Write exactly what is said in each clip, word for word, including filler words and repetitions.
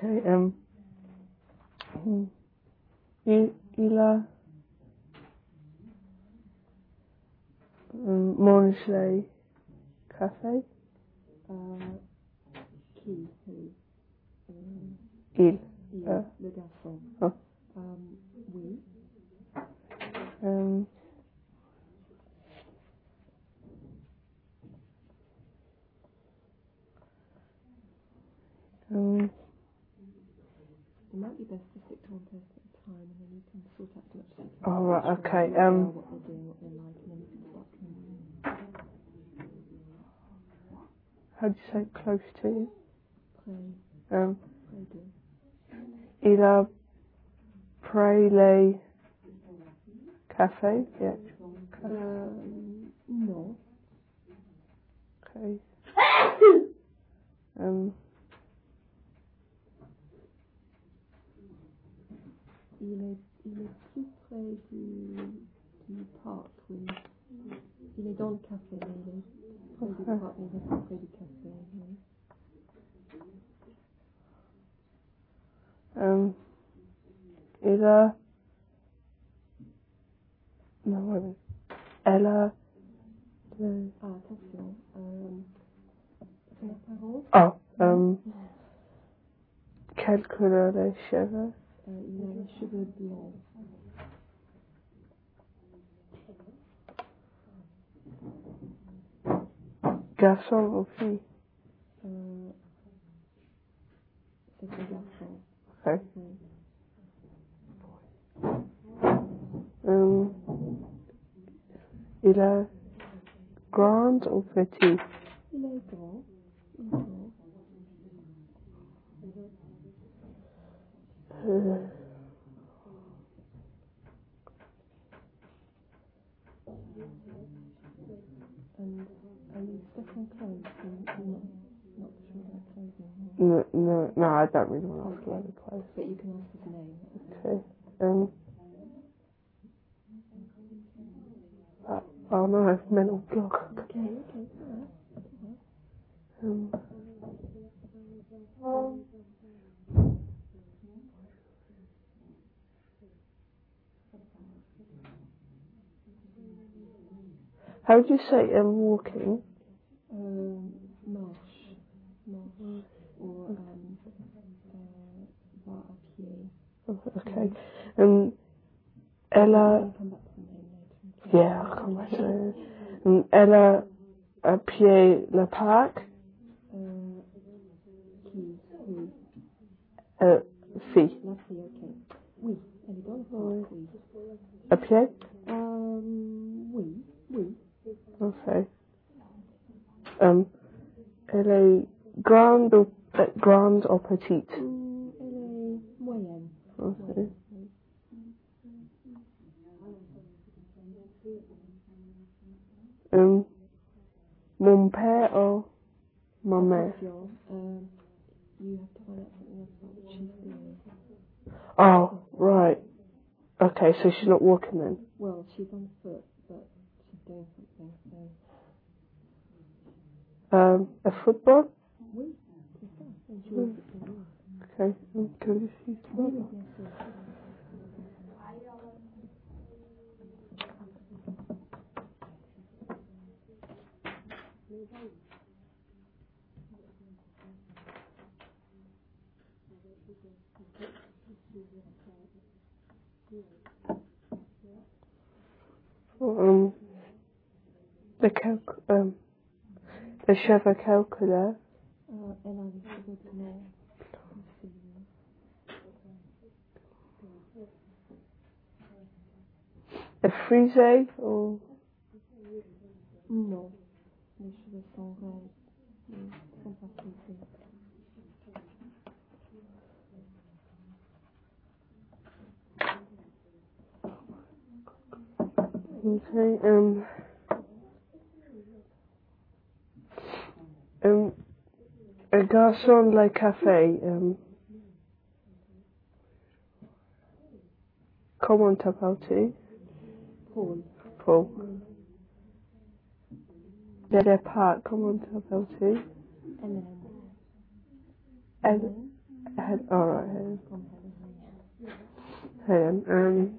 Okay, um, il, il a um, mange le café? Euh, qui, who? Euh, Il. il, Euh, le garçon. oh. Euh, oui. Um, um, It might be best to stick to one person at a time, and then you can sort out as much as you can. oh, right, Show okay, them um, what they're doing, what they like, and then you can start communicating. how do you say close to? Près, Um, près de. il a pris le café? Yeah. Euh, non. Okay. Um, Il est, il est plus près du, du parc, oui. Il est dans le café, mais il est près du okay. parc, mais il est pas près du café, oui. Um, il a... No, wait a minute. Elle a... Le... Ah, attention. Euh, son apparence. Oh, um, quelle couleur les cheveux? Euh, il a les cheveux blancs. Garçon ou fille? Euh, c'est un garçon. Okay. Oui. Um, il a grand ou petit? Il est grand. Il est grand. Uh, And are you stuck on clothes? You're not, not sure about clothing. no, no, no, I don't really want to ask about the clothes. But you can ask his name. Okay. Um, uh, oh no, I've mental block. Okay, okay, alright. Um, how would you say um, walking? Um, marche. Marche. Or, um, uh, va à pied. Oh, okay. Um, elle a... I'll come back to the name later. Yeah, I'll come back to it. Um, elle a à pied le parc? Euh, qui, who? Euh, fille. La fille, ok. Oui, elle est dans le parc, oui. À pied? Euh, oui, oui. Okay. Um, elle est grande ou, euh, grande ou petite? Mm, elle est moyenne. Okay. Oui. Um, mon père ou ma mère? Attention, um, you have to find out something else about what she's doing. Oh, right. Okay, so she's not walking then? Well, she's on foot, but she's doing something, so... Um, a football? Oui, c'est ça. Elle joue au Mm. football, oui. Okay. Um, can you see Oui, oui, bien sûr. Um, the calc- um, the cheveux quelle couleur? Euh, elle a les cheveux blancs. A frisé or? Non, les cheveux sont raides. Ils sont pas frisés. Okay. Um. Um. A garçon le café. Um. Comment t'appelles-tu? Paul. Paul. Oui. Le parc. Comment t'appelles-tu? Hélène. Elle. Head, alright, Helen. From Helen. Helen, um,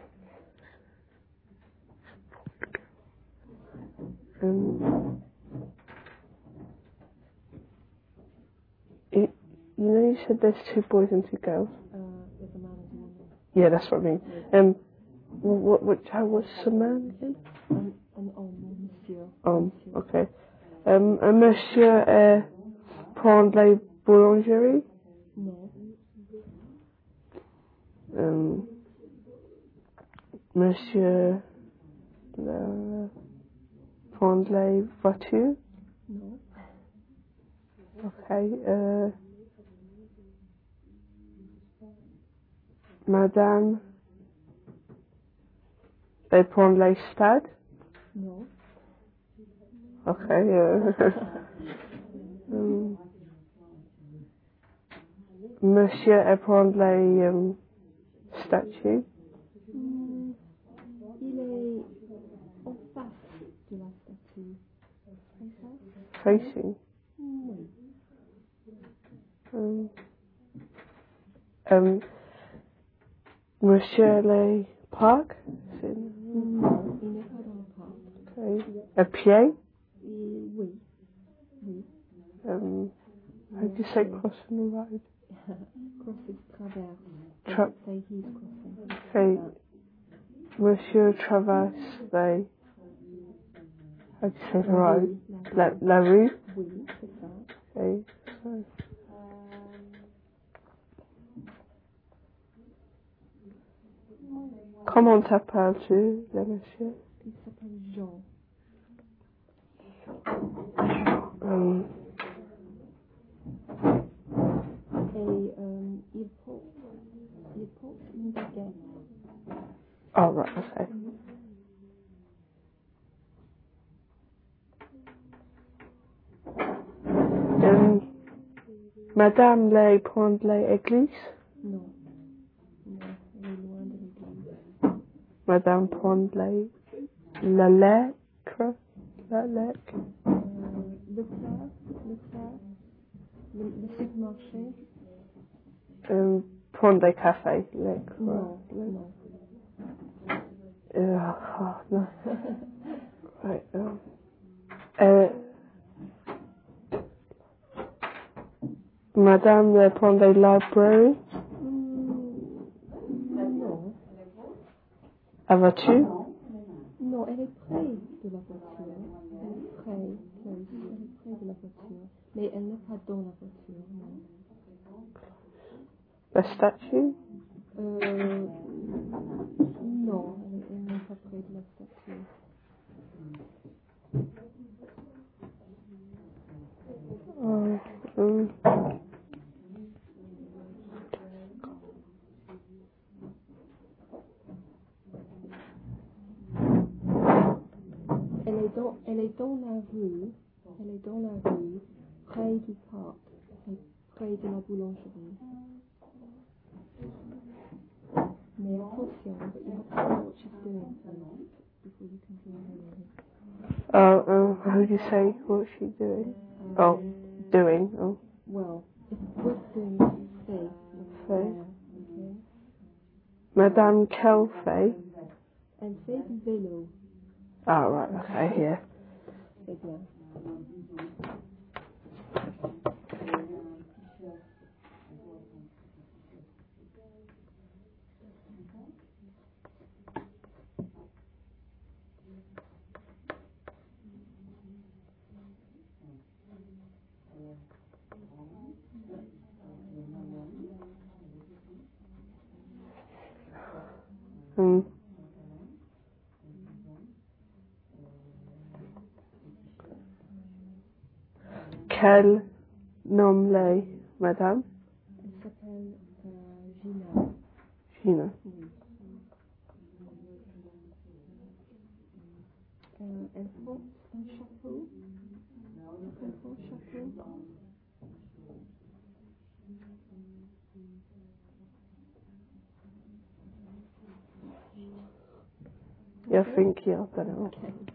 um, you, you know you said there's two boys and two girls? Uh, there's a man and a woman. Yeah, that's what I mean. Um, what, what, how, what's the man again? Un, un homme, monsieur. Um, Monsieur. okay. Um, un monsieur euh, prend la boulangerie? Non. Um, monsieur euh, prend la voiture? Non. Okay. Euh, madame, they prend la stade? Non. Okay. Euh, um, monsieur, elle prend la um, statue? Hmm, il est en face de la statue. En face? Facing? Oui. Um, um, monsieur, le parc? C'est- Non, il n'est pas dans le parc. Okay. À pied? Et oui. Oui. Um, how do you say crossing the road? Crosses traverse. Tra- Say he's crossing. Okay. Monsieur traverse the, how do you say the La road? rue. La, la rue? Oui, c'est ça. Okay. So, comment t'appelles-tu, le monsieur? Il s'appelle Jean. Um, Et euh, il porte, il porte une baguette. oh, right, okay. Um, Madame les prend l'église? Non. Non, elle est loin de l'église. Madame prend les, la lettre? La lettre? Euh, le plat, le plat, le, le supermarché. Um, prend des cafés? Lettre? Non, Lettre. non. Uh, oh, no. Right, um, uh, Madame le prend des library? Hmm, non. À voiture? Non, elle est près de la voiture. Elle est près, close. Elle est près de la voiture. Mais elle n'est pas dans la voiture, non. La statue? Euh, non, elle, elle n'est pas près de la statue. Oh, um, Elle est dans, elle est dans la rue. Elle est dans la rue, près du parc, et près de la boulangerie. Mais attention, but you have to know what she's doing first before you can hear her name. oh, um, how do you say what's she doing? Um, Oh, doing, oh. Well, it's good thing to say what's Say. there, okay? Madame Kelfey? And say du vélo. Oh, right, okay, yeah. C'est bien. Um, quel nom les, Madame? Elle s'appelle euh, Gina. Gina. Oui. Euh, elle porte un chapeau. Tu comprends, chapeau? Yeah, I think, yeah, I don't know. Okay.